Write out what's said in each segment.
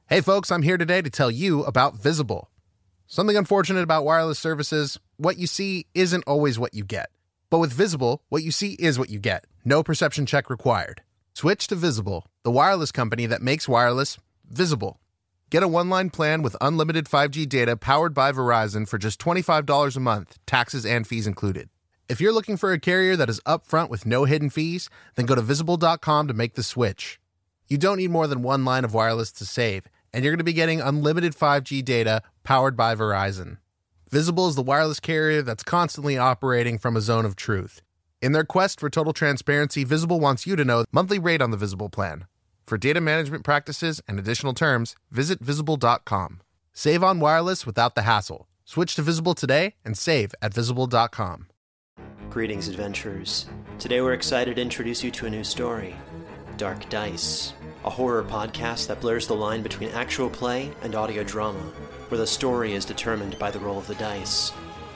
Hey folks, I'm here today to tell you about Visible. Something unfortunate about wireless services, what you see isn't always what you get. But with Visible, what you see is what you get. No perception check required. Switch to Visible, the wireless company that makes wireless visible. Get a one-line plan with unlimited 5G data powered by Verizon for just $25 a month, taxes and fees included. If you're looking for a carrier that is upfront with no hidden fees, then go to Visible.com to make the switch. You don't need more than one line of wireless to save, and you're going to be getting unlimited 5G data powered by Verizon. Visible is the wireless carrier that's constantly operating from a zone of truth. In their quest for total transparency, Visible wants you to know the monthly rate on the Visible plan. For data management practices and additional terms, visit Visible.com. Save on wireless without the hassle. Switch to Visible today and save at Visible.com. Greetings, adventurers. Today we're excited to introduce you to a new story, Dark Dice, a horror podcast that blurs the line between actual play and audio drama, where the story is determined by the roll of the dice.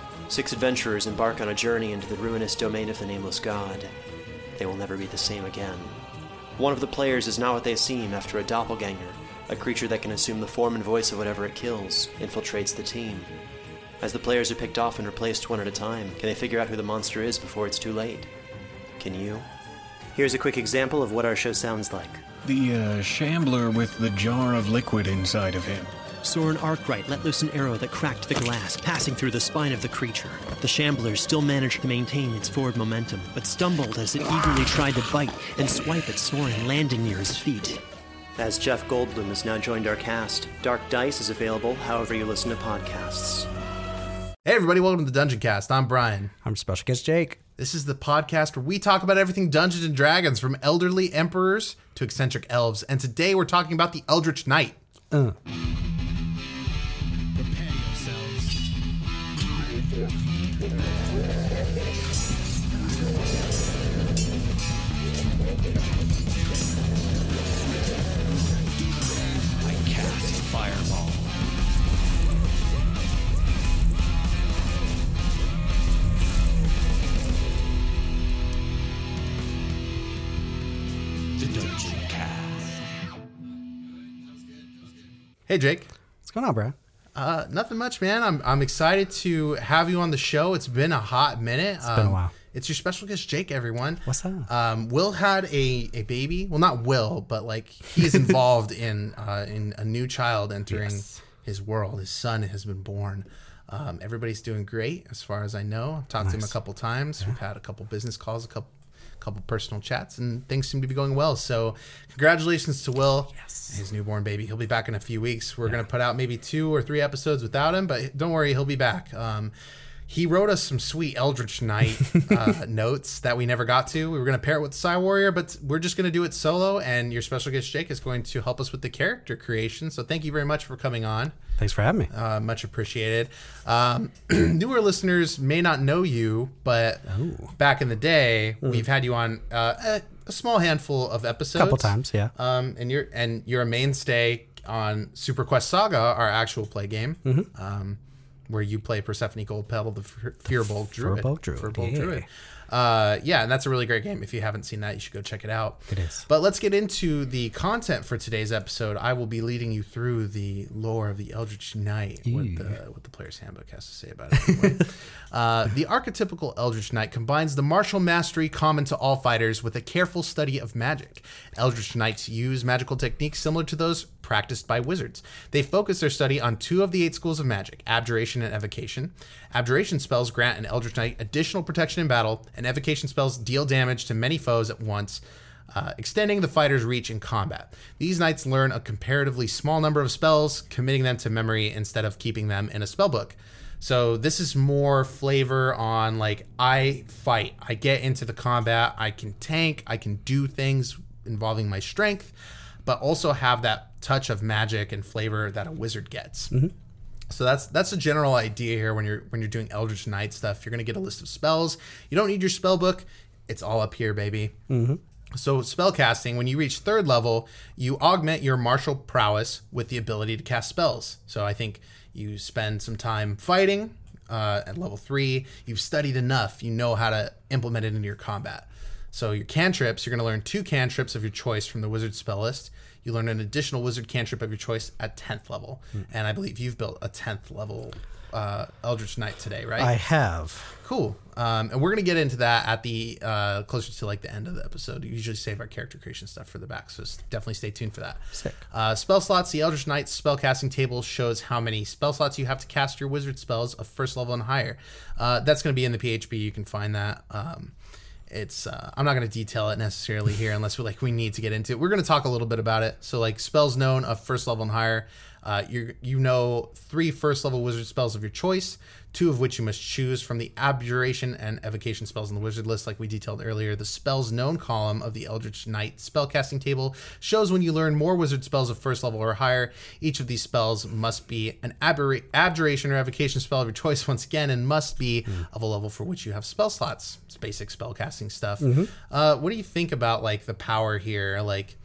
6 adventurers embark on a journey into the ruinous domain of the Nameless God. They will never be the same again. One of the players is not what they seem after a doppelganger, a creature that can assume the form and voice of whatever it kills, infiltrates the team. As the players are picked off and replaced one at a time, can they figure out who the monster is before it's too late? Can you? Here's a quick example of what our show sounds like. The shambler with the jar of liquid inside of him. Soren Arkwright let loose an arrow that cracked the glass, passing through the spine of the creature. The shambler still managed to maintain its forward momentum, but stumbled as it eagerly tried to bite and swipe at Soren, landing near his feet. As Jeff Goldblum has now joined our cast, Dark Dice is available however you listen to podcasts. Hey everybody, welcome to the Dungeon Cast. I'm Brian. I'm Special Guest Jake. This is the podcast where we talk about everything Dungeons and Dragons, from elderly emperors to eccentric elves. And today we're talking about the Eldritch Knight. Prepare yourselves. I cast Fireball. The Dungeon Cast. Hey Jake. What's going on, bro? Nothing much, man. I'm excited to have you on the show. It's been a hot minute. It's been a while. It's your special guest, Jake, everyone. What's up? Will had a baby. Well, not Will, but like he's involved in a new child entering his world. His son has been born. Everybody's doing great as far as I know. I've talked to him a couple times. Yeah. We've had a couple business calls, a couple personal chats, and things seem to be going well. So congratulations to Will, his newborn baby. He'll be back in a few weeks. We're going to put out maybe 2 or 3 episodes without him, but don't worry, he'll be back. He wrote us some sweet Eldritch Knight notes that we never got to. We were going to pair it with the Psy Warrior, but we're just going to do it solo, and your special guest Jake is going to help us with the character creation. So thank you very much for coming on. Thanks for having me. Much appreciated. Newer listeners may not know you, but back in the day, we've had you on a small handful of episodes. A couple times, yeah. And you're a mainstay on Super Quest Saga, our actual play game, where you play Persephone Goldpetal, the Firbolg Druid. Firbolg Druid. And that's a really great game. If you haven't seen that, you should go check it out. It is. But let's get into the content for today's episode. I will be leading you through the lore of the Eldritch Knight, what the player's handbook has to say about it. Anyway. The archetypical Eldritch Knight combines the martial mastery common to all fighters with a careful study of magic. Eldritch Knights use magical techniques similar to those practiced by wizards. They focus their study on 2 of the 8 schools of magic, abjuration and evocation. Abjuration spells grant an Eldritch Knight additional protection in battle, and evocation spells deal damage to many foes at once, extending the fighter's reach in combat. These knights learn a comparatively small number of spells, committing them to memory instead of keeping them in a spellbook. So this is more flavor on, like, I fight, I get into the combat, I can tank, I can do things involving my strength, but also have that touch of magic and flavor that a wizard gets. So that's the general idea here when you're doing Eldritch Knight stuff. You're going to get a list of spells. You don't need your spell book. It's all up here, baby. So spellcasting, when you reach 3rd level, you augment your martial prowess with the ability to cast spells. So I think you spend some time fighting at level 3. You've studied enough. You know how to implement it into your combat. So your cantrips, you're going to learn 2 cantrips of your choice from the wizard spell list. You learn an additional wizard cantrip of your choice at 10th level. And I believe you've built a 10th level Eldritch Knight today, right? I have. Cool. And we're going to get into that at the closer to like the end of the episode. We usually save our character creation stuff for the back, so definitely stay tuned for that. Sick. Spell slots. The Eldritch Knight's spellcasting table shows how many spell slots you have to cast your wizard spells of first level and higher. That's going to be in the PHB. You can find that. It's I'm not going to detail it necessarily here unless we need to get into it. We're going to talk a little bit about it. So like spells known of first level and higher, you know 3 first level wizard spells of your choice, 2 of which you must choose from the abjuration and evocation spells in the wizard list like we detailed earlier. The spells known column of the Eldritch Knight spellcasting table shows when you learn more wizard spells of first level or higher. Each of these spells must be an abjuration or evocation spell of your choice once again, and must be of a level for which you have spell slots. It's basic spellcasting stuff. What do you think about like the power here? Like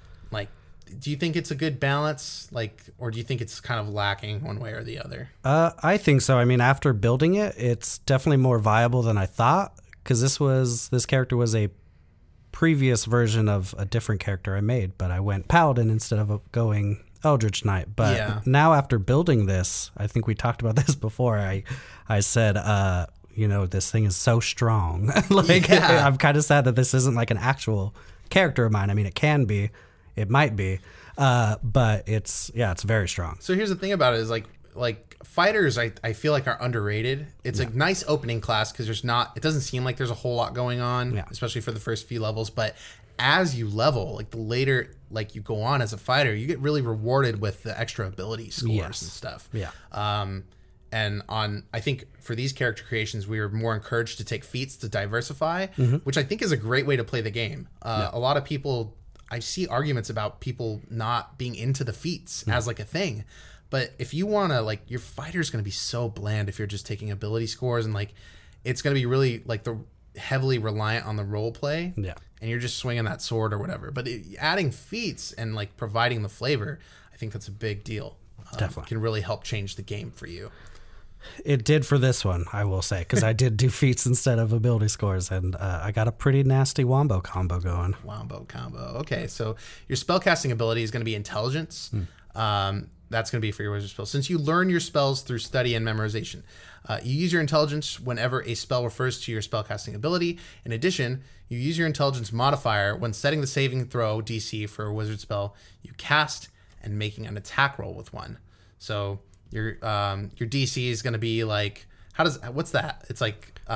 do you think it's a good balance, or do you think it's kind of lacking one way or the other? I think so. I mean, after building it, it's definitely more viable than I thought, because this character was a previous version of a different character I made, but I went Paladin instead of going Eldritch Knight. But now after building this, I think we talked about this before. I said, this thing is so strong. I'm kind of sad that this isn't like an actual character of mine. I mean, it can be. It might be, but it's very strong. So here's the thing about it is like fighters, I feel like are underrated. It's a nice opening class because it doesn't seem like there's a whole lot going on, especially for the first few levels. But as you level, like the later you go on as a fighter, you get really rewarded with the extra ability scores and stuff. Yeah. And I think for these character creations, we were more encouraged to take feats to diversify, which I think is a great way to play the game. A lot of people. I see arguments about people not being into the feats as like a thing. But if you want to, your fighter's going to be so bland if you're just taking ability scores, and it's going to be really heavily reliant on the role play. Yeah. And you're just swinging that sword or whatever. But adding feats and providing the flavor, I think that's a big deal. Definitely. Can really help change the game for you. It did for this one, I will say, because I did do feats instead of ability scores, and I got a pretty nasty wombo combo going. Wombo combo. Okay, so your spellcasting ability is going to be intelligence. That's going to be for your wizard spell. Since you learn your spells through study and memorization, you use your intelligence whenever a spell refers to your spellcasting ability. In addition, you use your intelligence modifier when setting the saving throw DC for a wizard spell you cast and making an attack roll with one. So your DC is going to be what's that? It's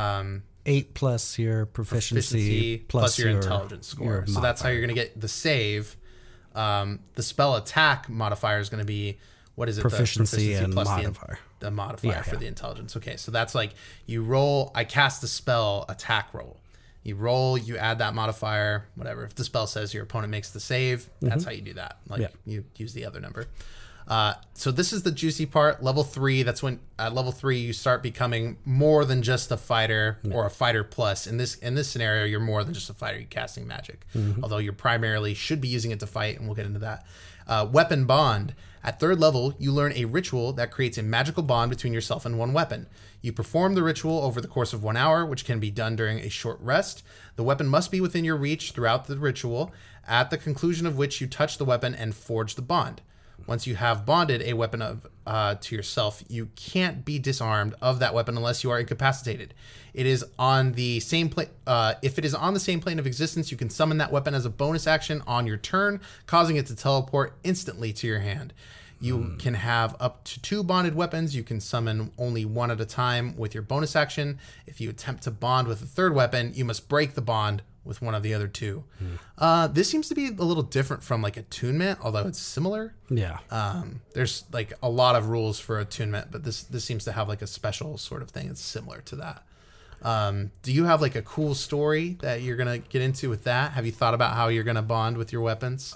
8 plus your proficiency plus your intelligence score. So that's how you're going to get the save. The spell attack modifier is going to be, what is it? Proficiency and plus modifier. The modifier for the intelligence. Okay, so that's you roll, I cast the spell attack roll. You roll, you add that modifier, whatever. If the spell says your opponent makes the save, that's how you do that. You use the other number. So this is the juicy part. Level 3, that's when at level 3 you start becoming more than just a fighter or a fighter plus. In this scenario, you're more than just a fighter. You're casting magic, although you primarily should be using it to fight, and we'll get into that. Weapon bond. At 3rd level, you learn a ritual that creates a magical bond between yourself and one weapon. You perform the ritual over the course of 1 hour, which can be done during a short rest. The weapon must be within your reach throughout the ritual, at the conclusion of which you touch the weapon and forge the bond. Once you have bonded a weapon to yourself, you can't be disarmed of that weapon unless you are incapacitated. It is on the same plane. If it is on the same plane of existence, you can summon that weapon as a bonus action on your turn, causing it to teleport instantly to your hand. You can have up to 2 bonded weapons. You can summon only 1 at a time with your bonus action. If you attempt to bond with a 3rd weapon, you must break the bond with one of the other 2. This seems to be a little different from attunement, although it's similar. Yeah. There's a lot of rules for attunement, but this seems to have a special sort of thing that's similar to that. Do you have a cool story that you're gonna get into with that? Have you thought about how you're gonna bond with your weapons?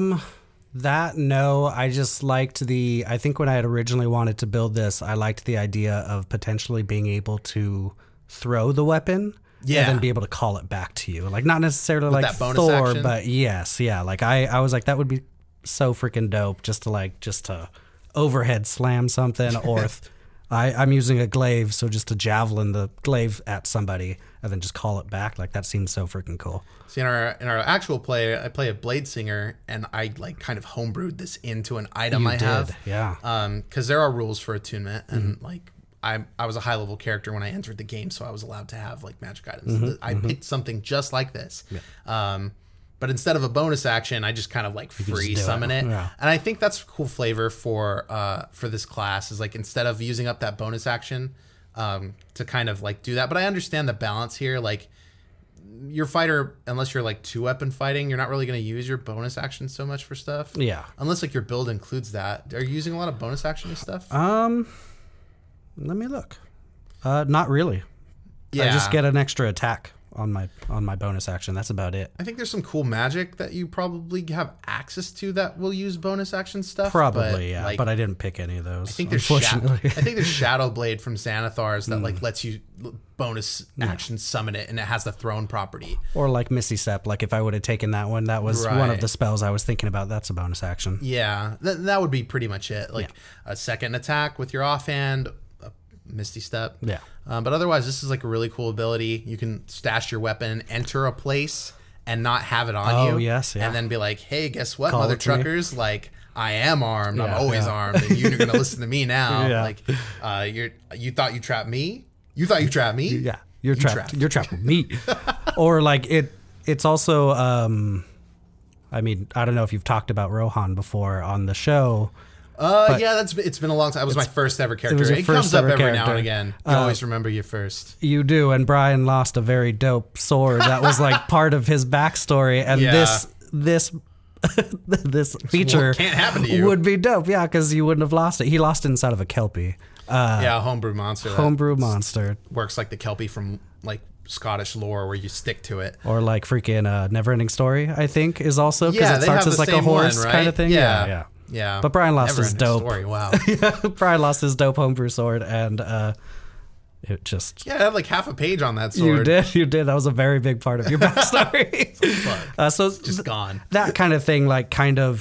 No, I just liked I think when I had originally wanted to build this, I liked the idea of potentially being able to throw the weapon. Yeah. And then be able to call it back to you. Not necessarily with that bonus Thor, action? But yes, yeah. I was that would be so freaking dope just to overhead slam something I'm using a glaive, so just to javelin the glaive at somebody and then just call it back. Like, that seems so freaking cool. See, in our actual play, I play a blade singer, and I like kind of homebrewed this into an item You I did, have. yeah. Because there are rules for attunement, and like I was a high level character when I entered the game, so I was allowed to have like magic items. I picked something just like this. Yeah. But instead of a bonus action, I just kind of like free summon it. Yeah. And I think that's cool flavor for this class, is like, instead of using up that bonus action to kind of like do that. But I understand the balance here. Like, your fighter, unless you're like 2-weapon fighting, you're not really going to use your bonus action so much for stuff. Yeah. Unless like your build includes that. Are you using a lot of bonus action stuff? Let me look. Not really. Yeah. I just get an extra attack on my bonus action. That's about it. I think there's some cool magic that you probably have access to that will use bonus action stuff. Probably, yeah. Like, But I didn't pick any of those. I think there's unfortunately. I think there's Shadow Blade from Xanathar's that like lets you bonus action summon it, and it has the throne property. Or like Misty Step. Like, if I would have taken that one, that was one of Right. the spells I was thinking about. That's a bonus action. Yeah, that would be pretty much it. Like a second attack with your offhand, a Misty Step. Yeah. But otherwise, this is like a really cool ability. You can stash your weapon, enter a place, and not have it on you. Oh, yes, yeah. And then be like, hey, guess what, Call mother it to me. truckers? Like, I am armed. I'm Yeah, always yeah. armed, and you're going to listen to me now. Yeah. Like, you thought you trapped me? You thought you trapped me? Yeah. You're You trapped. You're trapped with me. Or like it's also I mean, I don't know if you've talked about Rohan before on the show. Yeah, it's been a long time. It was my first ever character. was your It comes first up ever every now character. and again. You always remember you first. You do, and Brian lost a very dope sword that was like part of his backstory, and Yeah. this this feature can't happen to you. would be dope, yeah, because you wouldn't have lost it. He lost it inside of a Kelpie, Yeah, a homebrew monster. that homebrew monster, works like the Kelpie from like Scottish lore, where you stick to it. or like freaking Neverending Story. I think is also because Yeah, it they starts have as the like a same horse one, right? kind of thing. Yeah. Yeah. But Brian lost his Never-ending dope. Story. Wow. Brian lost his dope homebrew sword, and it just. Yeah, I had like half a page on that sword. You did. That was a very big part of your backstory. So Just gone. That kind of thing, like, kind of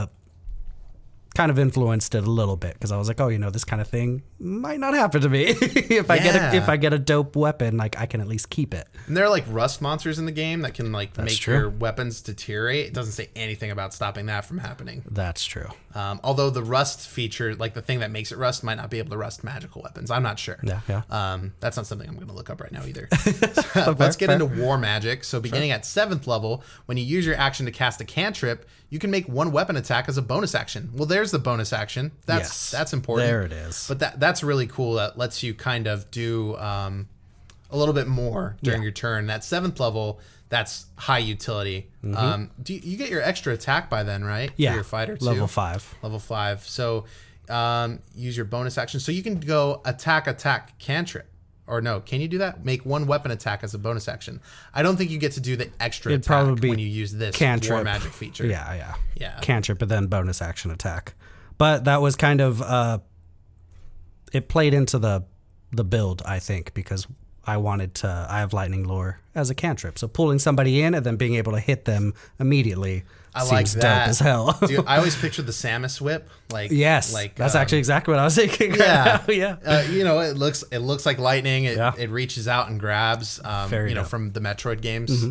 influenced it a little bit, because I was like, oh, this kind of thing might not happen to me. if I get a dope weapon, like, I can at least keep it. And there are like rust monsters in the game that can like make true. your weapons deteriorate. It doesn't say anything about stopping that from happening. That's true. Although the rust feature, like the thing that makes it rust, might not be able to rust magical weapons. I'm not sure. Yeah. That's not something I'm going to look up right now either. Let's get into war magic. So beginning at 7th level, when you use your action to cast a cantrip, you can make one weapon attack as a bonus action. Well, there's the bonus action. That's important. There it is. But that's really cool. That lets you kind of do a little bit more during your turn. That 7th level, that's high utility. Do you get your extra attack by then, right? Yeah. For your fighter too? Level 5. Level 5. So use your bonus action. So you can go attack cantrip. Or no, can you do that? Make one weapon attack as a bonus action. I don't think you get to do the extra It'd attack probably be when you use this cantrip. war magic feature. Yeah. Yeah. Cantrip, and then bonus action attack. But that was kind of it played into the build, I think, because I have lightning lore as a cantrip. So pulling somebody in and then being able to hit them immediately I like seems that. dope as hell. Dude, I always pictured the Samus whip. Like Yes, like that's actually exactly what I was thinking. Yeah, Yeah. it looks like lightning. Yeah. It reaches out and grabs. Very dope. From the Metroid games.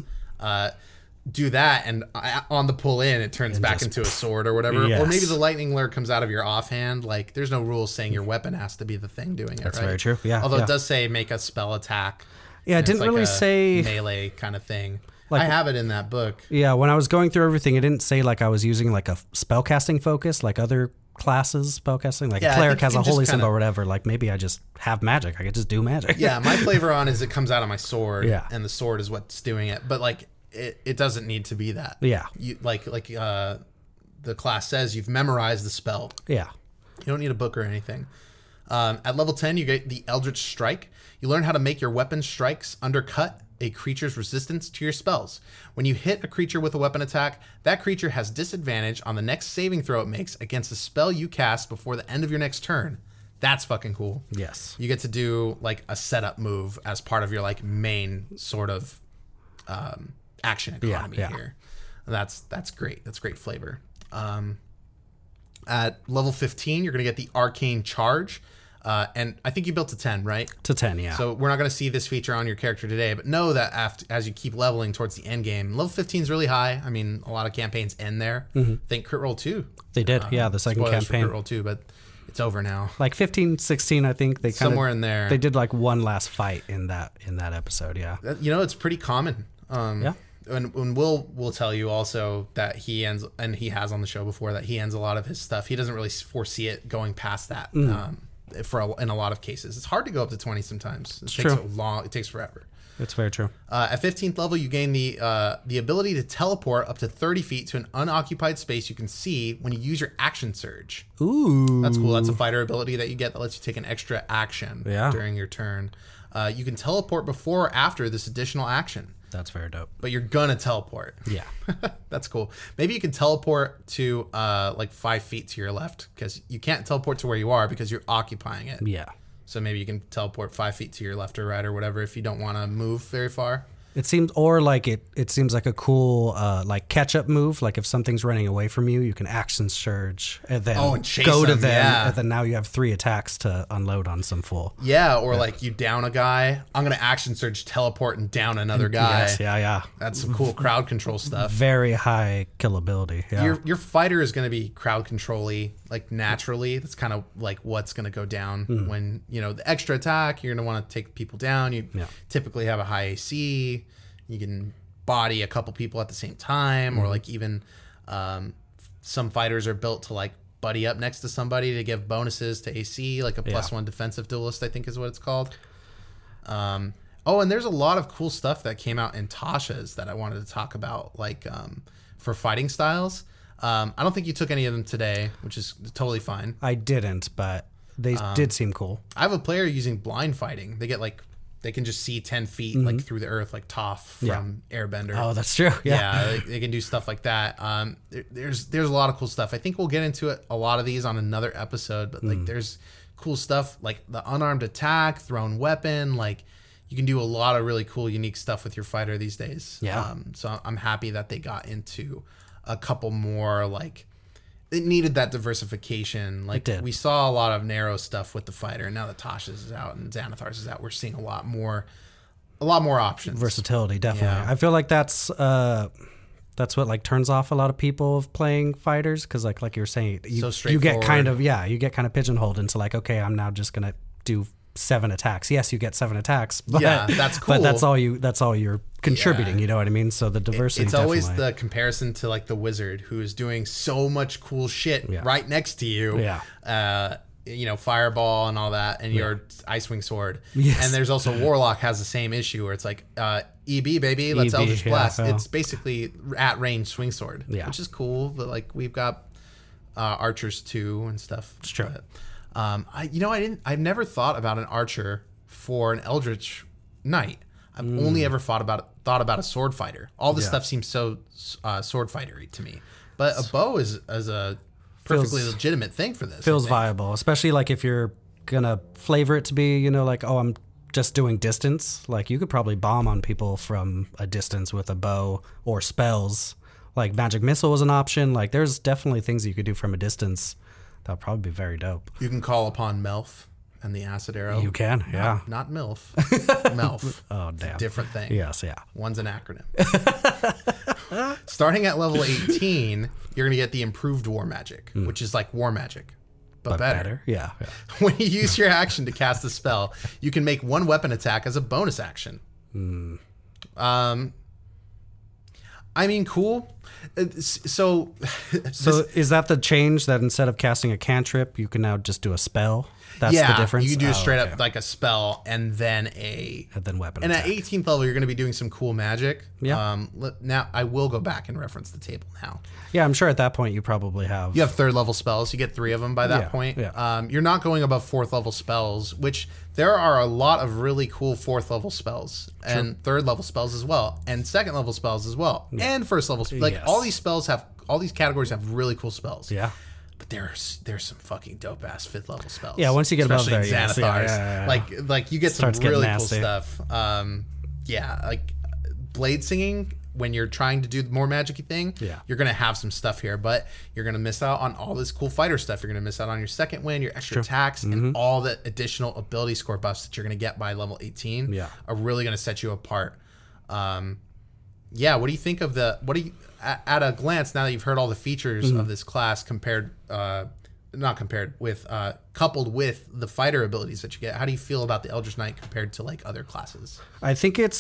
Do that, and on the pull in, it turns back just- into a sword or whatever. Yes. Or maybe the lightning lure comes out of your offhand. Like, there's no rules saying your weapon has to be the thing doing it. That's right? very true. Yeah, Although yeah. it does say make a spell attack. Yeah, it and it's didn't like really a say. melee kind of thing. Like- I have it in that book. Yeah, when I was going through everything, it didn't say like I was using like a spellcasting focus, like other classes spellcasting. Like Yeah, I a cleric think has you a can just holy symbol kinda- or whatever. Like maybe I just have magic. I could just do magic. Yeah, my flavor on is it comes out of my sword. Yeah. And the sword is what's doing it. But like it doesn't need to be that. Yeah. You the class says you've memorized the spell. Yeah. You don't need a book or anything. At level 10, you get the Eldritch Strike. You learn how to make your weapon strikes undercut a creature's resistance to your spells. When you hit a creature with a weapon attack, that creature has disadvantage on the next saving throw it makes against a spell you cast before the end of your next turn. That's fucking cool. Yes. You get to do like a setup move as part of your like main sort of action economy yeah. here. That's great. That's great flavor. At level 15, you're going to get the Arcane Charge. And I think you built to 10, right? To 10, yeah. So we're not going to see this feature on your character today, but know that as you keep leveling towards the end game, level 15 is really high. I mean, a lot of campaigns end there. I think Crit Role 2. They did, the second spoilers for campaign. Crit Role 2, but it's over now. Like 15, 16, I think they kind somewhere in there. They did like one last fight in that episode, yeah. It's pretty common. Yeah. And Will tell you also that he ends, and he has on the show before, that he ends a lot of his stuff. He doesn't really foresee it going past that. In a lot of cases, it's hard to go up to 20 sometimes. It takes so long. It takes forever. It's very true. At 15th level, you gain the ability to teleport up to 30 feet to an unoccupied space you can see when you use your action surge. Ooh, that's cool. That's a fighter ability that you get that lets you take an extra action during your turn. You can teleport before or after this additional action. That's very dope. But you're gonna teleport. Yeah. That's cool. Maybe you can teleport to like 5 feet to your left, because you can't teleport to where you are because you're occupying it. Yeah. So maybe you can teleport 5 feet to your left or right or whatever if you don't want to move very far. It seems, or like it seems like a cool like catch up move. Like if something's running away from you, you can action surge and then and chase go to them, them, and then now you have 3 attacks to unload on some fool. Yeah, or like you down a guy, I'm gonna action surge, teleport, and down another guy. Yes, yeah. That's some cool crowd control stuff. Very high killability. Yeah. Your fighter is gonna be crowd control-y, like naturally. That's kind of like what's gonna go down when the extra attack. You're gonna want to take people down. You typically have a high AC. You can body a couple people at the same time, or like even some fighters are built to like buddy up next to somebody to give bonuses to AC, like a +1 defensive duelist, I think is what it's called. And there's a lot of cool stuff that came out in Tasha's that I wanted to talk about, like for fighting styles. I don't think you took any of them today, which is totally fine. I didn't, but they did seem cool. I have a player using blind fighting. They can just see 10 feet like through the earth, like Toph from Airbender. Oh, that's true. Yeah, they can do stuff like that. There's a lot of cool stuff. I think we'll get into a lot of these on another episode, but like there's cool stuff like the unarmed attack, thrown weapon. Like you can do a lot of really cool, unique stuff with your fighter these days. Yeah. So I'm happy that they got into a couple more like. It needed that diversification. Like we saw a lot of narrow stuff with the fighter, and now that Tasha's is out and Xanathar's is out, we're seeing a lot more options. Versatility, definitely. Yeah. I feel like that's what like turns off a lot of people of playing fighters, because like you were saying, you get kind of pigeonholed into like, okay, I'm now just gonna do 7 attacks. Yes, you get 7 attacks, but that's cool. But that's all you're contributing. You know what I mean? So the diversity. It's always the comparison to like the wizard who is doing so much cool shit right next to you. Yeah. Fireball and all that, and your Icewing Sword. Yes. And there's also Warlock has the same issue where it's like EB baby, let's Eldritch Blast. It's basically at range swing sword, which is cool. But like we've got archers too and stuff. It's true. But, I've never thought about an archer for an Eldritch Knight. I've only ever thought about a sword fighter. All this stuff seems so sword fightery to me. But a bow is a perfectly legitimate thing for this. Feels viable, especially like if you're gonna flavor it to be, like, oh, I'm just doing distance. Like you could probably bomb on people from a distance with a bow, or spells. Like magic missile was an option. Like there's definitely things you could do from a distance. That would probably be very dope. You can call upon Melf and the acid arrow. You can, yeah. Not MILF. Melf. Oh, damn. It's a different thing. Yes, yeah. One's an acronym. Starting at level 18, you're going to get the improved war magic, which is like war magic, but better. Yeah. When you use your action to cast a spell, you can make 1 weapon attack as a bonus action. I mean, cool. So is that the change, that instead of casting a cantrip, you can now just do a spell? That's the difference? You can do straight up like a spell and then weapon and attack. At 18th level, you're going to be doing some cool magic. Yeah. Now, I will go back and reference the table now. Yeah, I'm sure at that point you probably have... You have 3rd level spells. You get 3 of them by that point. Yeah. You're not going above 4th level spells, which there are a lot of really cool 4th level spells and 3rd level spells as well, and 2nd level spells as well, and 1st level spells. Like all these categories have really cool spells. Yeah. But there's some fucking dope ass 5th level spells. Yeah, once you get above there, Xanathar's. Yeah. Like you get some Starts getting really nasty. cool stuff. Like blade singing when you're trying to do the more magic-y thing, Yeah. you're going to have some stuff here, but you're going to miss out on all this cool fighter stuff. You're going to miss out on your second wind, your extra attacks, and all the additional ability score buffs that you're going to get by level 18 are really going to set you apart. What do you think of at a glance, now that you've heard all the features of this class coupled with the fighter abilities that you get, how do you feel about the Eldritch Knight compared to like other classes? I think it's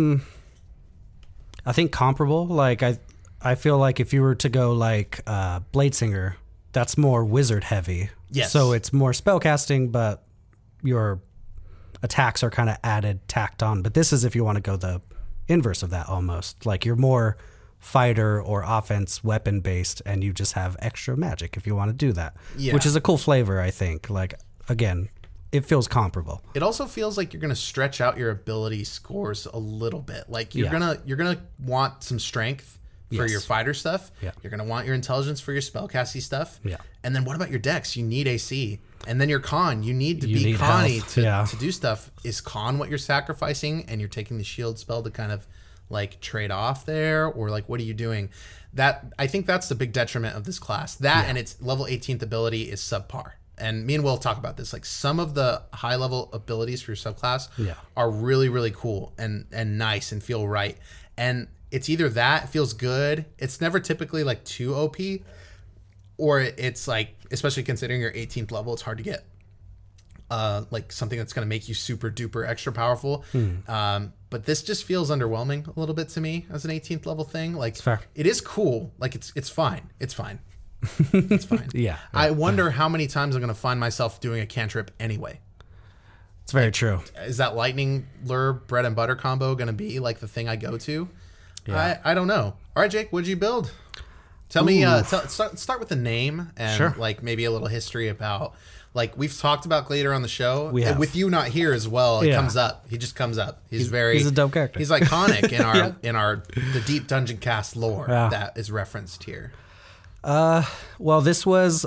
comparable. Like I feel like if you were to go like Bladesinger, that's more wizard heavy. Yes. So it's more spellcasting, but your attacks are kind of tacked on. But this is if you want to go the inverse of that almost. Like you're more fighter or offense weapon based, and you just have extra magic if you want to do that. Yeah. Which is a cool flavor, I think. Like again, it feels comparable. It also feels like you're going to stretch out your ability scores a little bit. Like you're gonna want some strength for your fighter stuff. Yeah. You're gonna want your intelligence for your spellcasty stuff. Yeah. And then what about your dex? You need AC. And then your con, you need to be Connie to do stuff. Is con what you're sacrificing, and you're taking the shield spell to kind of like trade off there, or like what are you doing? That I think that's the big detriment of this class. And its level 18th ability is subpar. And me and Will talk about this. Like some of the high level abilities for your subclass are really, really cool and nice and feel right. And it's either that, it feels good. It's never typically like too OP, or it's like, especially considering your 18th level, it's hard to get like something that's going to make you super duper extra powerful. But this just feels underwhelming a little bit to me as an 18th level thing. Like it is cool. Like it's fine. It's fine. It's fine. Yeah. I wonder how many times I'm going to find myself doing a cantrip anyway. It's very true. Is that lightning lure bread and butter combo going to be like the thing I go to? Yeah. I don't know. All right, Jake, what'd you build? Tell me, start with the name and like maybe a little history about, like we've talked about Glader on the show. With you not here as well, it comes up. He just comes up. He's a dope character. He's iconic in our the Deep Dungeon Cast lore that is referenced here. Well, this was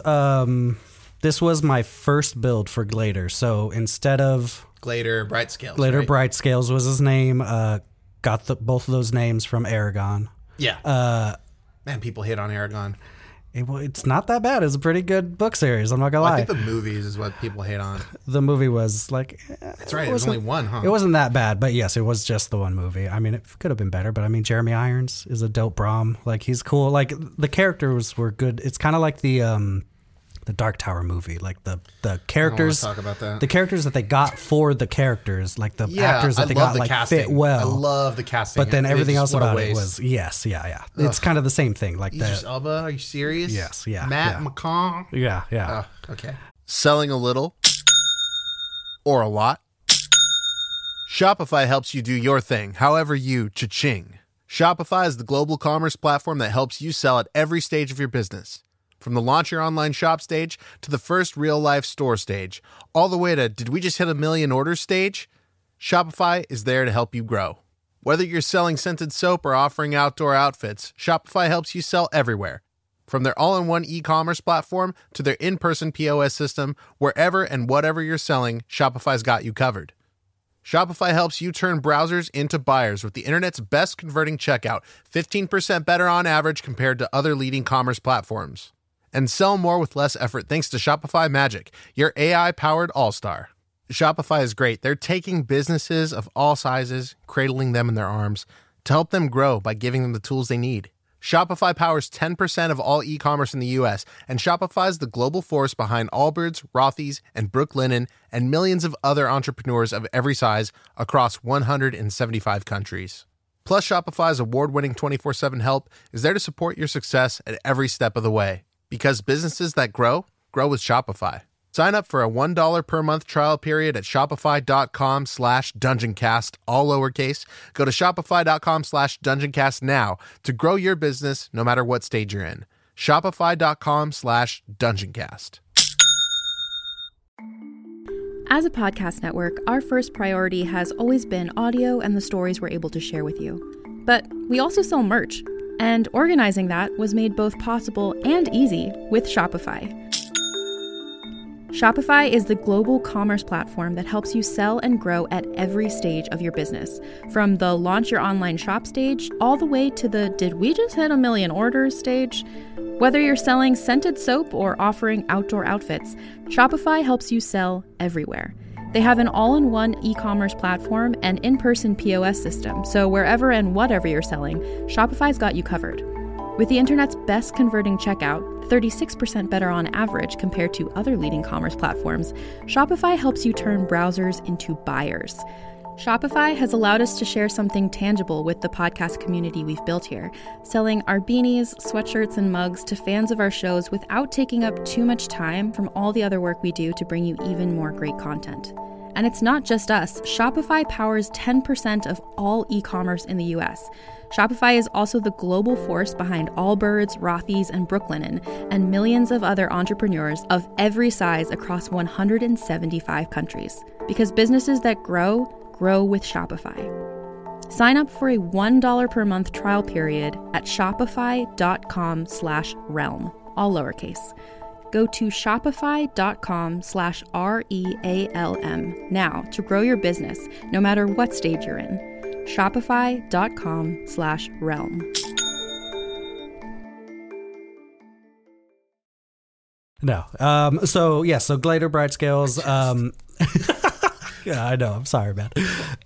my first build for Glader. So instead of Glader Brightscales, Brightscales was his name. Got both of those names from Aragon. Yeah. Man, people hate on Aragon. It's not that bad. It's a pretty good book series. I'm not gonna lie. I think the movies is what people hate on. The movie was like, that's right. There's only one, huh? It wasn't that bad, but yes, it was just the one movie. I mean, it could have been better, but I mean, Jeremy Irons is a dope Brom. Like he's cool. Like the characters were good. It's kind of like the Dark Tower movie. Like the characters. I don't want to talk about that. The characters that they got for the characters, like the actors that they got, like casting. Fit well. I love the casting. But then everything else about it was It's kind of the same thing. Like Idris Elba. Are you serious? Yes. Yeah. Matt McCong. Yeah. Okay. Selling a little or a lot? Shopify helps you do your thing, however you cha-ching. Shopify is the global commerce platform that helps you sell at every stage of your business. From the launch your online shop stage to the first real-life store stage, all the way to did we just hit 1 million orders stage? Shopify is there to help you grow. Whether you're selling scented soap or offering outdoor outfits, Shopify helps you sell everywhere. From their all-in-one e-commerce platform to their in-person POS system, wherever and whatever you're selling, Shopify's got you covered. Shopify helps you turn browsers into buyers with the internet's best converting checkout, 15% better on average compared to other leading commerce platforms. And sell more with less effort thanks to Shopify Magic, your AI-powered all-star. Shopify is great. They're taking businesses of all sizes, cradling them in their arms, to help them grow by giving them the tools they need. Shopify powers 10% of all e-commerce in the U.S., and Shopify's the global force behind Allbirds, Rothy's, and Brooklinen, and millions of other entrepreneurs of every size across 175 countries. Plus, Shopify's award-winning 24/7 help is there to support your success at every step of the way. Because businesses that grow with Shopify. Sign up for a $1 per month trial period at shopify.com/dungeoncast, all lowercase. Go to shopify.com/dungeoncast now to grow your business no matter what stage you're in. Shopify.com/dungeoncast. As a podcast network, our first priority has always been audio and the stories we're able to share with you. But we also sell merch. And organizing that was made both possible and easy with Shopify. Shopify is the global commerce platform that helps you sell and grow at every stage of your business. From the launch your online shop stage, all the way to the did we just hit 1 million orders stage? Whether you're selling scented soap or offering outdoor outfits, Shopify helps you sell everywhere. They have an all-in-one e-commerce platform and in-person POS system, so wherever and whatever you're selling, Shopify's got you covered. With the internet's best converting checkout, 36% better on average compared to other leading commerce platforms, Shopify helps you turn browsers into buyers. Shopify has allowed us to share something tangible with the podcast community we've built here, selling our beanies, sweatshirts, and mugs to fans of our shows without taking up too much time from all the other work we do to bring you even more great content. And it's not just us. Shopify powers 10% of all e-commerce in the US. Shopify is also the global force behind Allbirds, Rothy's, and Brooklinen, and millions of other entrepreneurs of every size across 175 countries. Because businesses that grow with Shopify. Sign up for a $1 per month trial period at shopify.com/realm, all lowercase. Go to shopify.com/REALM now to grow your business, no matter what stage you're in. Shopify.com/realm. No. So glider bright scales. Yeah, I know. I'm sorry, man.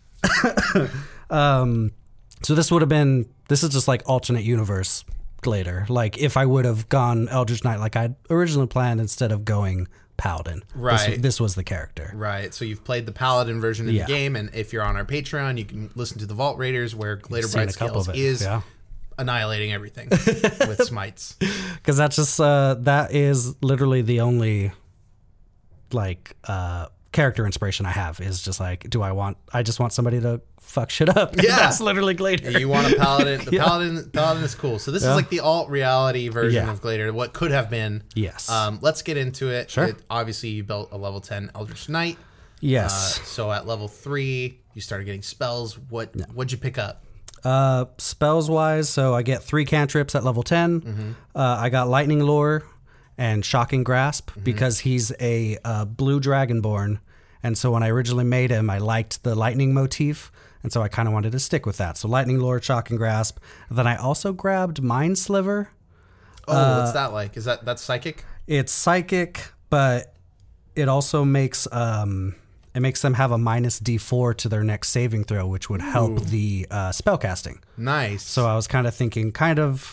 So this is just like alternate universe Glader. Like if I would have gone Eldritch Knight like I'd originally planned instead of going Paladin. Right. This was the character. Right. So you've played the Paladin version of the game, and if you're on our Patreon, you can listen to the Vault Raiders where Glader Bright Scales is annihilating everything with smites. Because that's just that is literally the only like character inspiration I have is just like, I just want somebody to fuck shit up. Yeah. That's literally Glader. You want a Paladin. The Paladin is cool. So this is like the alt reality version of Glader, what could have been. Yes. Let's get into it. Sure. Obviously, you built a level 10 Eldritch Knight. Yes. So at level 3, you started getting spells. What'd you pick up? Spells wise, so I get 3 cantrips at level 10. Mm-hmm. I got Lightning Lure and Shocking Grasp because he's a blue dragonborn. And so when I originally made him, I liked the lightning motif. And so I kind of wanted to stick with that. So Lightning Lure, Shocking Grasp. Then I also grabbed Mind Sliver. Oh, what's that like? That's psychic? It's psychic, but it also makes them have a minus D4 to their next saving throw, which would help the spellcasting. Nice. So I was kind of thinking kind of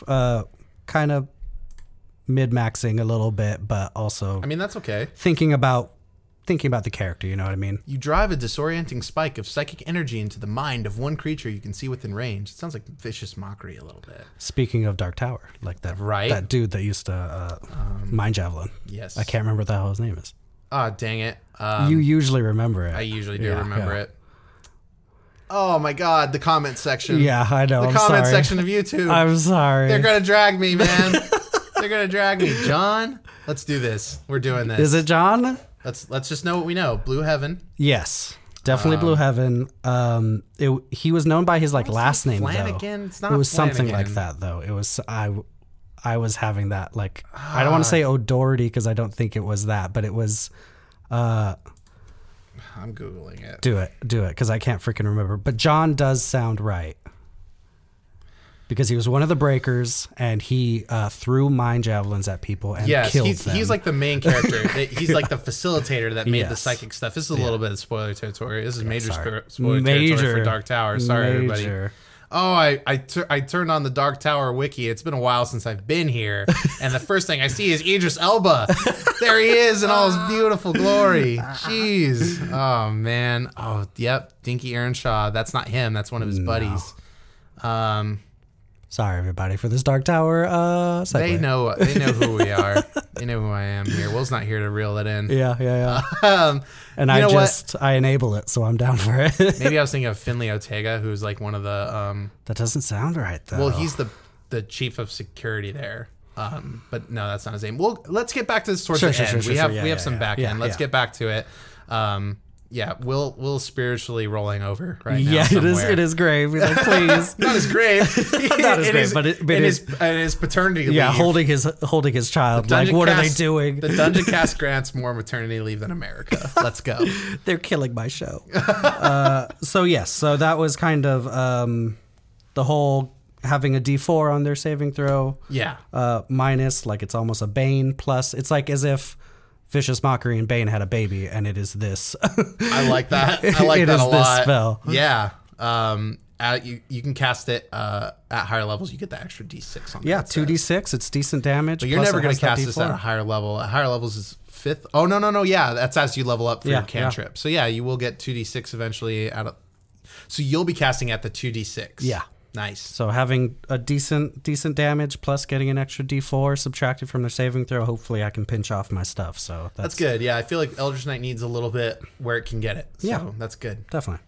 mid-maxing a little bit, but also I mean, that's okay. Thinking about the character, you know what I mean? You drive a disorienting spike of psychic energy into the mind of one creature you can see within range. It sounds like vicious mockery a little bit. Speaking of Dark Tower, like that, right? That dude that used to Mind Javelin. Yes. I can't remember what the hell his name is. Oh, dang it. You usually remember it. I usually do remember it. Oh my God, the comment section. Yeah, I know. The comment section of YouTube. I'm sorry. They're going to drag me, man. They're going to drag me. John, let's do this. We're doing this. Is it John? Let's just know what we know. Blue Heaven. Yes, definitely Blue Heaven. He was known by his last name Flanagan? though. It's not it was Flanagan. Something like that though. It was I was having that I don't want to say O'Doherty because I don't think it was that, but it was. I'm Googling it. Do it because I can't freaking remember. But John does sound right. Because he was one of the breakers, and he threw mind javelins at people and killed them. He's like the main character. He's like the facilitator that made the psychic stuff. This is a little bit of spoiler territory. This is major spoiler territory for Dark Tower. Sorry, everybody. Oh, I turned on the Dark Tower wiki. It's been a while since I've been here, and the first thing I see is Idris Elba. There he is in all his beautiful glory. Jeez. Oh man. Oh, yep. Dinky Earnshaw. That's not him. That's one of his buddies. Sorry, everybody, for this Dark Tower segue. They know who we are. They know who I am here. Will's not here to reel it in. Yeah. And I enable it, so I'm down for it. Maybe I was thinking of Finley Ortega, who's like one of the... that doesn't sound right, though. Well, he's the chief of security there. But no, that's not his name. Well, let's get back to this towards the end. We have some back end. Let's get back to it. Yeah, Will spiritually rolling over right now. Yeah, somewhere. it is grave. He's like, please. Not as grave. Not as grave, but it is. In his paternity leave. Yeah, holding his child. Like, what are they doing? The Dungeon Cast grants more maternity leave than America. Let's go. They're killing my show. So yes, so that was kind of the whole having a D4 on their saving throw. Yeah. Minus, like it's almost a Bane plus. It's like as if Vicious Mockery and Bane had a baby, and it is this. I like that. I like it that is a lot. This spell. Yeah. You can cast it at higher levels. You get the extra D6 on that. Yeah, 2d6. It's decent damage. But you're plus never it going has to that cast this at a D4. higher level. At higher levels is 5th. Oh, no. Yeah, that's as you level up for your cantrip. Yeah. So yeah, you will get 2d6 eventually. So you'll be casting at the 2d6. Yeah. Nice. So having a decent damage plus getting an extra D4 subtracted from their saving throw, hopefully I can pinch off my stuff. So that's good. Yeah, I feel like Eldritch Knight needs a little bit where it can get it. So yeah, that's good. Definitely.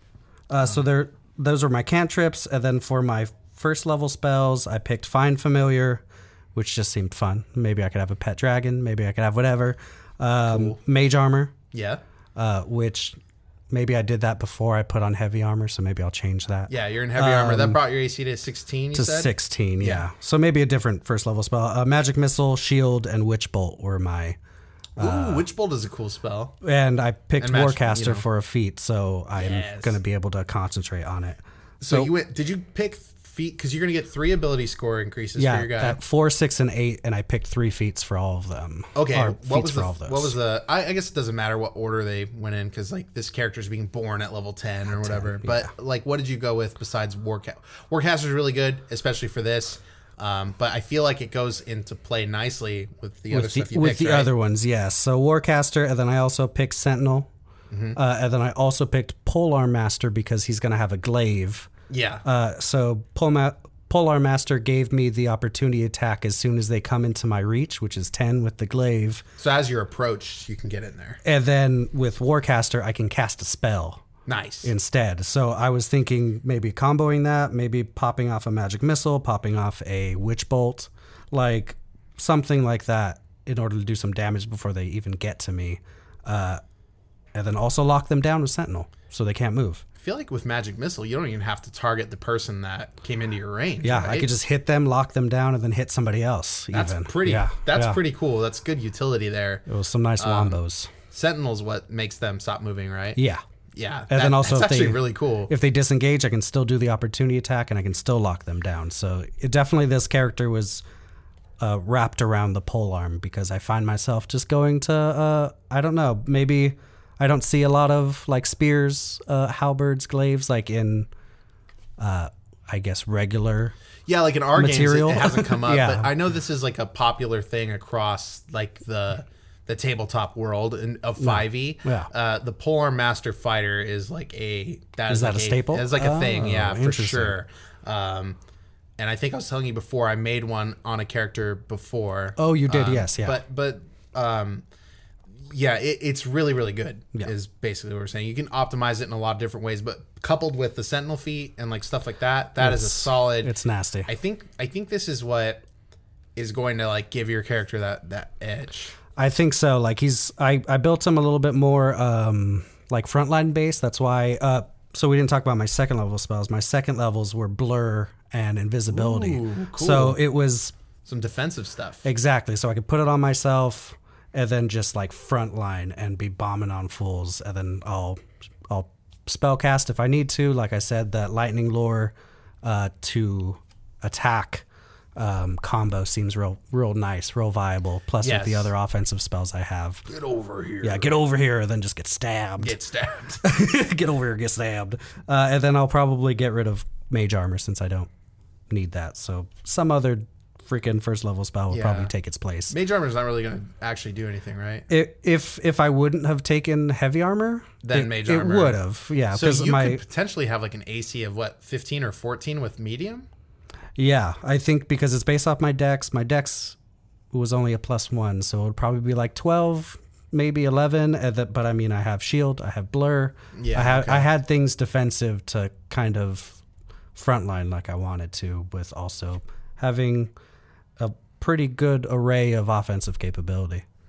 So those are my cantrips, and then for my first level spells, I picked Find Familiar, which just seemed fun. Maybe I could have a pet dragon. Maybe I could have whatever. Cool. Mage Armor. Yeah. Which maybe I did that before I put on Heavy Armor, so maybe I'll change that. Yeah, you're in Heavy Armor. That brought your AC to 16, you said? 16, yeah. So maybe a different first level spell. Magic Missile, Shield, and Witch Bolt were my... Ooh, Witch Bolt is a cool spell. And I picked And Warcaster for a feat, so I'm going to be able to concentrate on it. So you went... Did you pick feat? Because you're going to get 3 ability score increases for your guy. At 4, 6, and 8, and I picked 3 feats for all of them. Okay, what was the? I guess it doesn't matter what order they went in, because like this character's being born at level 10 or whatever. But like, what did you go with besides Warcaster? Warcaster is really good, especially for this. But I feel like it goes into play nicely with the other stuff you picked, the other ones, yes. So Warcaster, and then I also picked Sentinel, and then I also picked Polearm Master because he's going to have a glaive. Yeah. So Polearm Master gave me the opportunity attack as soon as they come into my reach, which is 10 with the glaive. So as you're approached, you can get in there. And then with Warcaster, I can cast a spell. Nice. Instead. So I was thinking maybe comboing that, maybe popping off a Magic Missile, popping off a Witch Bolt, like something like that in order to do some damage before they even get to me. And then also lock them down with Sentinel so they can't move. I feel like with Magic Missile, you don't even have to target the person that came into your range. Yeah, right? I could just hit them, lock them down, and then hit somebody else. That's even. pretty. Yeah, that's pretty cool. That's good utility there. It was some nice wombos. Sentinel's what makes them stop moving, right? Yeah. Yeah. And then also, that's actually really cool. If they disengage, I can still do the opportunity attack, and I can still lock them down. So this character was wrapped around the polearm because I find myself just going to I don't know, maybe. I don't see a lot of like spears, halberds, glaives, like in, I guess, regular. Yeah, like in our material. games, it hasn't come up. Yeah. But I know this is like a popular thing across like the tabletop world of 5e. Yeah. The Polearm Master Fighter is like a is that a staple? It's like a thing, yeah, for interesting. sure. And I think I was telling you before, I made one on a character before. Oh, you did, yes, yeah. But yeah, it's really, really good, is basically what we're saying. You can optimize it in a lot of different ways, but coupled with the Sentinel feat and like stuff like that, is a solid... It's nasty. I think this is what is going to like give your character that edge. I think so. Like I built him a little bit more like frontline based. That's why... so we didn't talk about my second level spells. My second levels were Blur and Invisibility. Ooh, cool. So it was... Some defensive stuff. Exactly. So I could put it on myself... and then just like frontline and be bombing on fools, and then I'll spellcast if I need to. Like I said, that lightning lure to attack combo seems real nice, real viable. Plus with the other offensive spells I have. Get over here. Yeah, get over here, and then just get stabbed. Get stabbed. Get over here, get stabbed. And then I'll probably get rid of Mage Armor since I don't need that. So some other freaking first level spell will probably take its place. Mage Armor is not really going to actually do anything, right? If I wouldn't have taken Heavy Armor, then Mage Armor. It would have, yeah. So you could potentially have like an AC of what, 15 or 14 with medium? Yeah, I think because it's based off my dex. My dex was only a +1, so it would probably be like 12, maybe 11. But I mean, I have shield, I have blur. Yeah, I had things defensive to kind of frontline like I wanted to, with also having a pretty good array of offensive capability.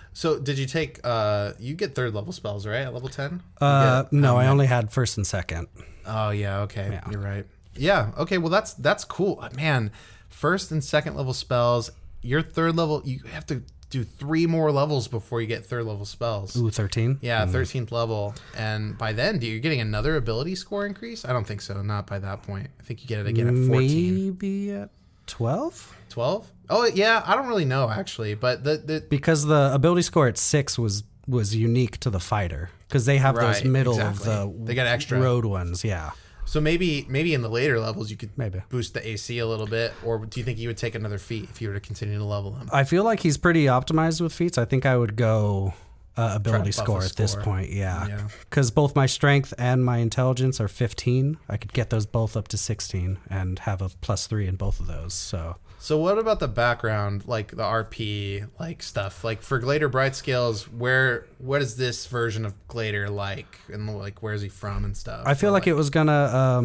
So did you take? You get 3rd level spells, right? At level 10? No, I only had 1st and 2nd. Oh yeah, okay, Yeah. You're right. Yeah, okay. Well, that's cool, man. 1st and 2nd level spells. Your 3rd level, you have to do 3 more levels before you get 3rd level spells. Ooh, 13? Yeah, 13th level, and by then, you're getting another ability score increase. I don't think so. Not by that point. I think you get it again at 14. Maybe at 12? 12? Oh yeah, I don't really know actually, but the Because the ability score at 6 was unique to the fighter. Because they have those Right, middle exactly. of the They got extra. road ones, yeah. so maybe in the later levels you could Maybe. boost the AC a little bit, or do you think you would take another feat if you were to continue to level him? I feel like he's pretty optimized with feats. I think I would go ability buff a score at this score. point, yeah. Yeah. Because both my strength and my intelligence are 15. I could get those both up to 16 and have a +3 in both of those. So what about the background, like the RP, like stuff, like for Glader Brightscales? What is this version of Glader like, and like where's he from and stuff? I feel like it was gonna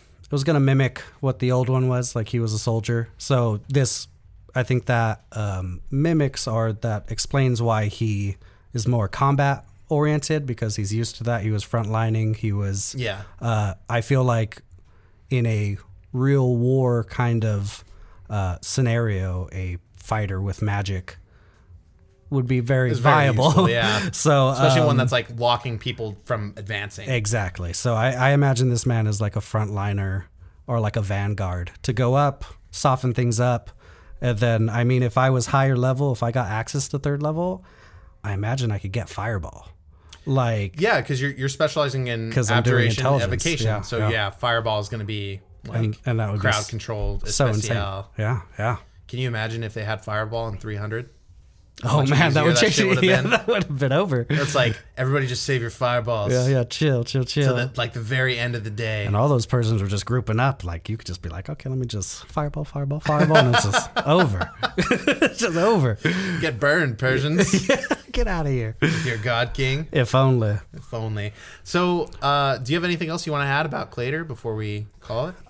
mimic what the old one was. Like he was a soldier. So this, I think that mimics or that explains why he is more combat oriented, because he's used to that. He was frontlining. He was. Yeah. I feel like in a real war kind of scenario, a fighter with magic would be very It's very viable. useful, yeah. So Especially one that's like blocking people from advancing. exactly. So I imagine this man is like a frontliner or like a vanguard to go up, soften things up. And then, I mean, if I was higher level, if I got access to 3rd level, I imagine I could get Fireball. Like, Yeah, because you're specializing in 'Cause I'm doing abjuration, intelligence, evocation. yeah, So yeah. yeah, Fireball is going to be like and that would be crowd controlled. so insane. Especial. Yeah, yeah. Can you imagine if they had Fireball in 300? Oh much man, that easier would that change shit it. would've Yeah, been. that would have been over. It's like everybody just save your fireballs. Yeah, chill. So that like the very end of the day. And all those persons were just grouping up. Like you could just be like, okay, let me just fireball, and it's just over. It's just over. Get burned, Persians. Get out of here. Dear God King. If only. If only. So, do you have anything else you want to add about Glader before we call it?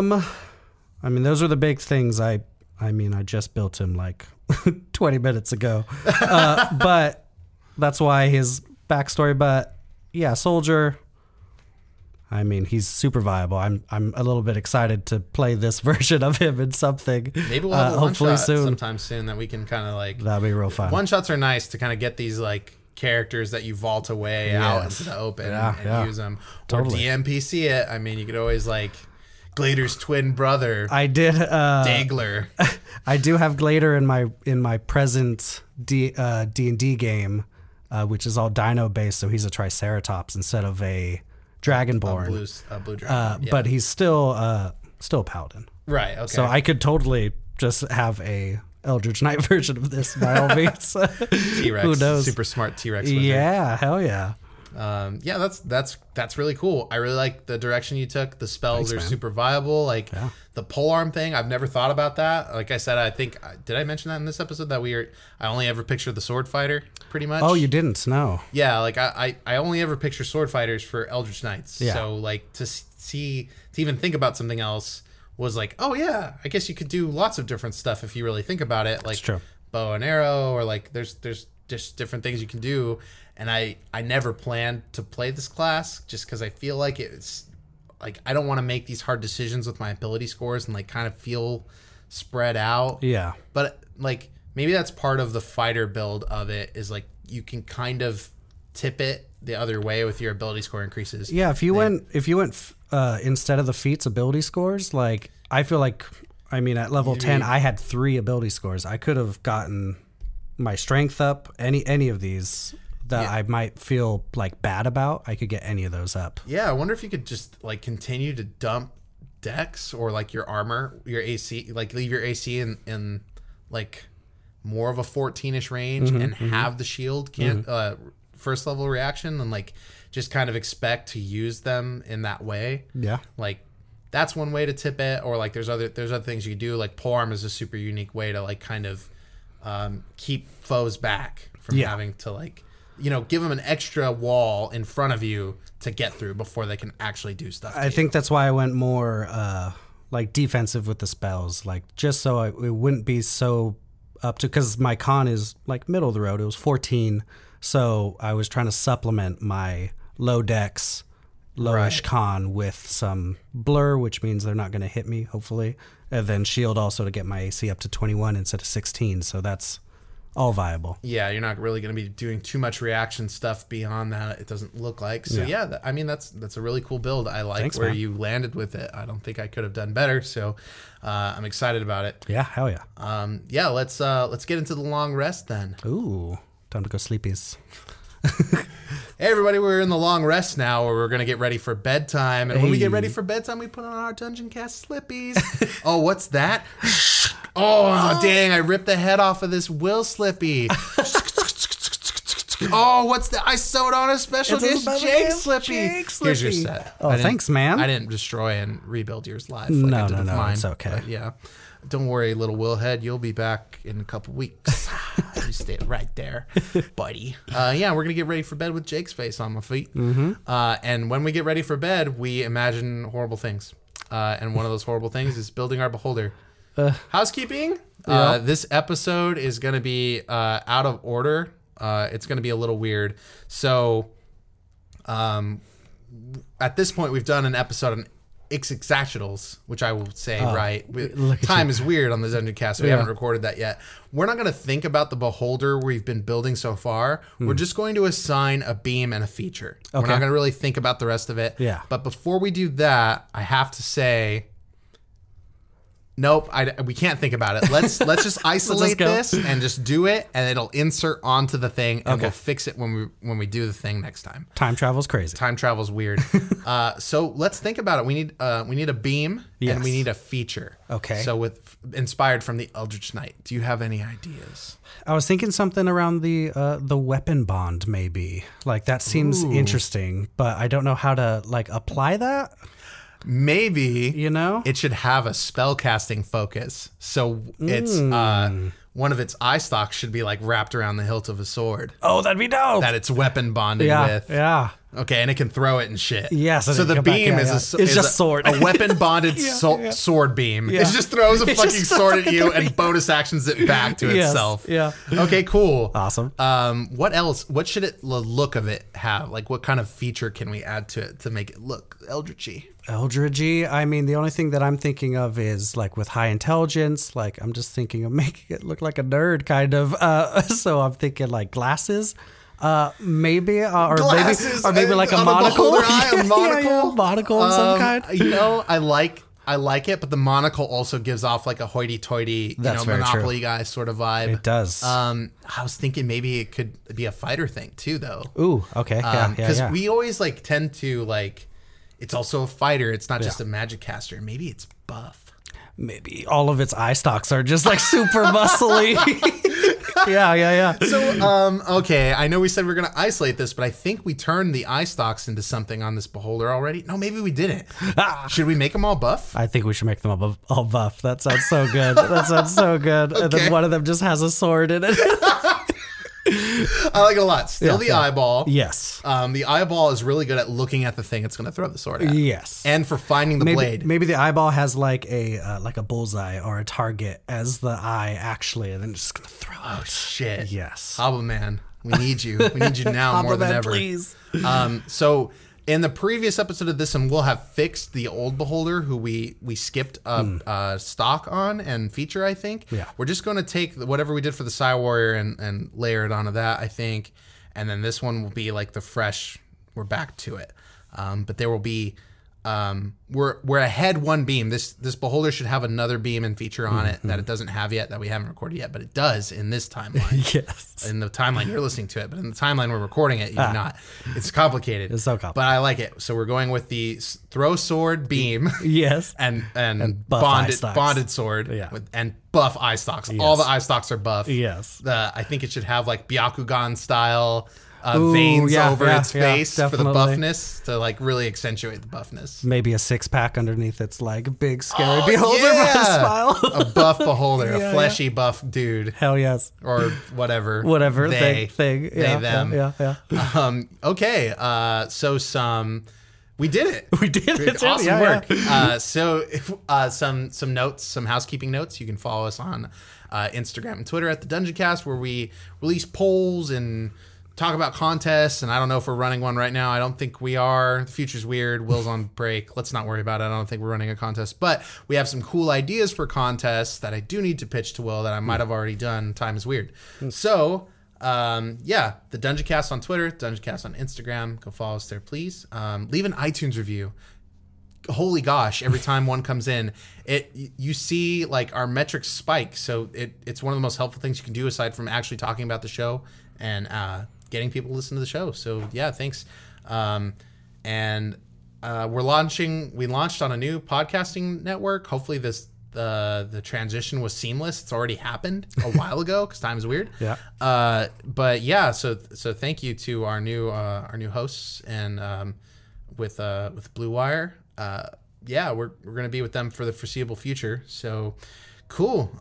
I mean, those are the big things. I mean, I just built him like 20 minutes ago. But that's why his backstory. But yeah, soldier. I mean, he's super viable. I'm a little bit excited to play this version of him in something. Maybe we'll have a hopefully one shot soon. sometime soon that we can kind of like. That'd be real fun. One shots are nice to kind of get these like characters that you vault away out into the open and use them. Totally. Or DMPC it. I mean, you could always like Glader's twin brother, I did. Dagler. I do have Glader in my present D&D game, which is all Dino based. So he's a Triceratops instead of a Dragonborn. Blue dragon. Yeah. But he's still a Paladin. Right. Okay. So I could totally just have a Eldritch Knight version of this by all means. T-Rex. Who knows? Super smart T-Rex. Wizard. Yeah. Hell yeah. Yeah, that's really cool. I really like the direction you took. The spells Thanks, are man. super viable. Like the polearm thing, I've never thought about that. Like I said, I think did I mention that in this episode that I only ever pictured the sword fighter pretty much. Oh, you didn't? No. Yeah, like I only ever picture sword fighters for Eldritch Knights. Yeah. So like to even think about something else was like, oh yeah, I guess you could do lots of different stuff if you really think about it. Like true. bow and arrow, or like there's just different things you can do. And I never planned to play this class just because I feel like it's like I don't want to make these hard decisions with my ability scores and like kind of feel spread out. Yeah. But like maybe that's part of the fighter build of it is like you can kind of tip it the other way with your ability score increases. Yeah, if you went instead of the feats ability scores, like I feel like I mean at level 10 I had 3 ability scores. I could have gotten my strength up, any of these that I might feel like bad about, I could get any of those up. Yeah, I wonder if you could just like continue to dump dex or like your armor, your AC, like leave your AC in like more of a 14ish range and have the shield first level reaction and like just kind of expect to use them in that way. Yeah. Like that's one way to tip it, or like there's other things you can do. Like polearm is a super unique way to like kind of keep foes back from having to like, you know, give them an extra wall in front of you to get through before they can actually do stuff. I think that's why I went more like defensive with the spells, like just so it wouldn't be so up to, because my con is like middle of the road. It was 14. So I was trying to supplement my low dex, lowish con with some blur, which means they're not going to hit me, hopefully. And then shield also to get my AC up to 21 instead of 16. So that's all viable. Yeah, you're not really going to be doing too much reaction stuff beyond that. It doesn't look like. So I mean, that's a really cool build. I like where you landed with it. I don't think I could have done better. So I'm excited about it. Yeah, hell yeah. Let's get into the long rest then. Ooh, time to go sleepies. Hey everybody, we're in the long rest now, where we're gonna get ready for bedtime. And when we get ready for bedtime, we put on our Dungeon Cast slippies. Oh, what's that? Oh, dang! I ripped the head off of this Will Slippy. Oh, what's that? I sewed on a special guest Jake Slippy. Here's your set. Oh, thanks, man. I didn't destroy and rebuild yours live. No, I did with mine, it's okay. But yeah. Don't worry, little Willhead. You'll be back in a couple weeks. You stay right there, buddy. We're going to get ready for bed with Jake's face on my feet. Mm-hmm. And when we get ready for bed, we imagine horrible things. And one of those horrible things is building our beholder. Housekeeping. This episode is going to be out of order. It's going to be a little weird. So at this point, we've done an episode on Ixixactionals, which I will say, time is weird on the Dungeon Cast. We haven't recorded that yet. We're not going to think about the beholder we've been building so far. We're just going to assign a beam and a feature. We're not going to really think about the rest of it. Yeah. But before we do that, I have to say, nope, we can't think about it. Let's just isolate this and just do it, and it'll insert onto the thing, and we'll fix it when we do the thing next time. Time travel's crazy. Time travel's weird. So let's think about it. We need a beam and we need a feature. Okay. So inspired from the Eldritch Knight. Do you have any ideas? I was thinking something around the weapon bond, maybe. Like that seems interesting, but I don't know how to like apply that. Maybe it should have a spellcasting focus. So it's one of its eye stalks should be like wrapped around the hilt of a sword. Oh, that'd be dope. That it's weapon bonded with. Yeah. Okay, and it can throw it and shit. Yes. So the beam is just sword. A weapon bonded sword beam. Yeah. It just throws a fucking sword at you and bonus actions it back to itself. Yeah. Okay, cool. Awesome. What else? What should the look of it have? Like, what kind of feature can we add to it to make it look eldritchy? Eldritchy. I mean, the only thing that I'm thinking of is like with high intelligence. Like, I'm just thinking of making it look like a nerd, kind of. So I'm thinking like glasses. Maybe glasses, maybe like a monocle. Monocle of some kind. I like it, but the monocle also gives off like a hoity-toity, Monopoly guy sort of vibe. It does. I was thinking maybe it could be a fighter thing too, though. Ooh, okay, because we always like tend to like, it's also a fighter. It's not just a magic caster. Maybe it's buff. Maybe all of its eye stalks are just like super muscly. Yeah. So, okay, I know we said we are going to isolate this, but I think we turned the eye stalks into something on this beholder already. No, maybe we didn't. Should we make them all buff? I think we should make them all buff. That sounds so good. Okay. And then one of them just has a sword in it. I like it a lot. Still the eyeball. Yes. The eyeball is really good at looking at the thing it's going to throw the sword at. Yes. And for finding the blade. Maybe the eyeball has like a bullseye or a target as the eye actually, and then it's just going to throw it. Oh, shit. Yes. Hobble Man, we need you. We need you now more than ever. Please. So in the previous episode of this one, we'll have fixed the old beholder who we skipped stock on and feature, I think. Yeah. We're just going to take whatever we did for the Psy Warrior and layer it onto that, I think. And then this one will be like the fresh, we're back to it. But there will be, we're ahead one beam. This beholder should have another beam and feature on it that it doesn't have yet, that we haven't recorded yet, but it does in this timeline. Yes. In the timeline you're listening to it, but in the timeline we're recording it, you're not. It's complicated. It's so complicated. But I like it. So we're going with the throw sword beam. Yes. and buff bonded sword. Yeah. And buff eye stalks. Yes. All the eye stalks are buff. Yes. I think it should have like Byakugan style veins over its face for the buffness, to like really accentuate the buffness. Maybe a 6-pack underneath its like big scary beholder smile. A buff beholder, a fleshy buff dude. Hell yes. Or whatever. Thing. They, them. Yeah. Okay. So We did it. We did it. Awesome work. So some notes, some housekeeping notes. You can follow us on Instagram and Twitter at The Dungeon Cast, where we release polls and talk about contests. And I don't know if we're running one right now. I don't think we are. The future's weird. Will's on break. Let's not worry about it. I don't think we're running a contest. But we have some cool ideas for contests that I do need to pitch to Will that I might have already done. Time is weird. So... The Dungeon Cast on Twitter, Dungeon Cast on Instagram. Go follow us there, please. Leave an iTunes review. Holy gosh, every time one comes in, you see like our metrics spike. So it's one of the most helpful things you can do aside from actually talking about the show and getting people to listen to the show. So yeah, thanks. We launched on a new podcasting network. Hopefully the transition was seamless. It's already happened a while ago because time is weird. Yeah. But yeah, so thank you to our new hosts and with Blue Wire. We're gonna be with them for the foreseeable future. So cool.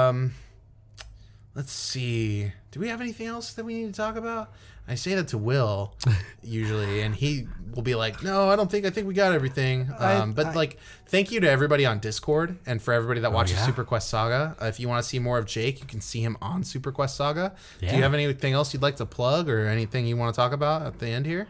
Let's see. Do we have anything else that we need to talk about? I say that to Will usually, and he will be like, "No, I think we got everything." Thank you to everybody on Discord and for everybody that watches Super Quest Saga. If you want to see more of Jake, you can see him on Super Quest Saga. Yeah. Do you have anything else you'd like to plug or anything you want to talk about at the end here?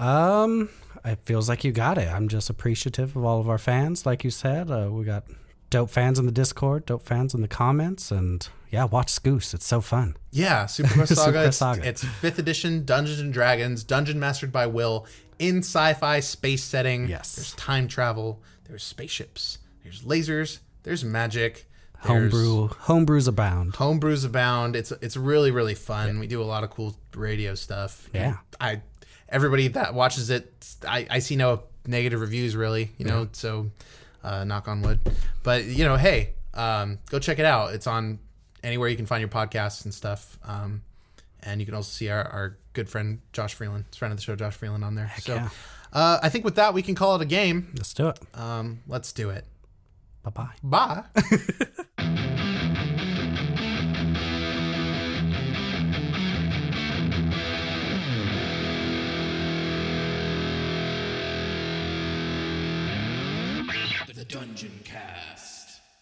It feels like you got it. I'm just appreciative of all of our fans, like you said. We got dope fans in the Discord, dope fans in the comments, and yeah, watch Scoose. It's so fun. Yeah, Super Quest Saga. It's 5th edition Dungeons and Dragons, dungeon mastered by Will in sci-fi space setting. Yes. There's time travel. There's spaceships. There's lasers. There's magic. Homebrews abound. Homebrews abound. It's really, really fun. Yeah. We do a lot of cool radio stuff. Yeah. Everybody that watches it, I see no negative reviews really, so knock on wood. But hey, go check it out. It's on anywhere you can find your podcasts and stuff. And you can also see our good friend Josh Freeland, friend of the show, Josh Freeland, on there. Heck so yeah. I think with that we can call it a game. Let's do it. Let's do it. Bye-bye. Bye. The Dungeon Cast.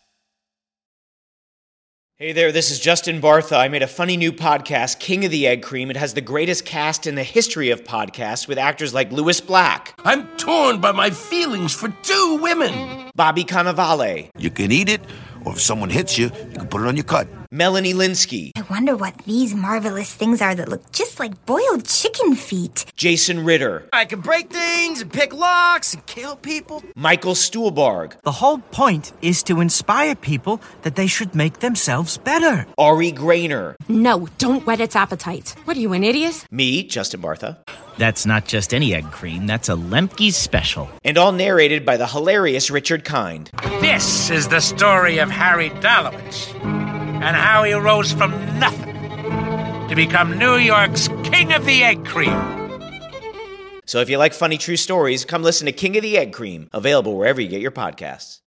Hey there, this is Justin Bartha. I made a funny new podcast, King of the Egg Cream. It has the greatest cast in the history of podcasts with actors like Louis Black. I'm torn by my feelings for two women. Bobby Cannavale. You can eat it, or if someone hits you, you can put it on your cut. Melanie Linsky. I wonder what these marvelous things are that look just like boiled chicken feet. Jason Ritter. I can break things and pick locks and kill people. Michael Stuhlbarg. The whole point is to inspire people that they should make themselves better. Ari Grainer. No, don't whet its appetite. What are you, an idiot? Me, Justin Bartha. That's not just any egg cream, that's a Lemke's special. And all narrated by the hilarious Richard Kind. This is the story of Harry Dalowitz and how he rose from nothing to become New York's King of the Egg Cream. So if you like funny true stories, come listen to King of the Egg Cream, available wherever you get your podcasts.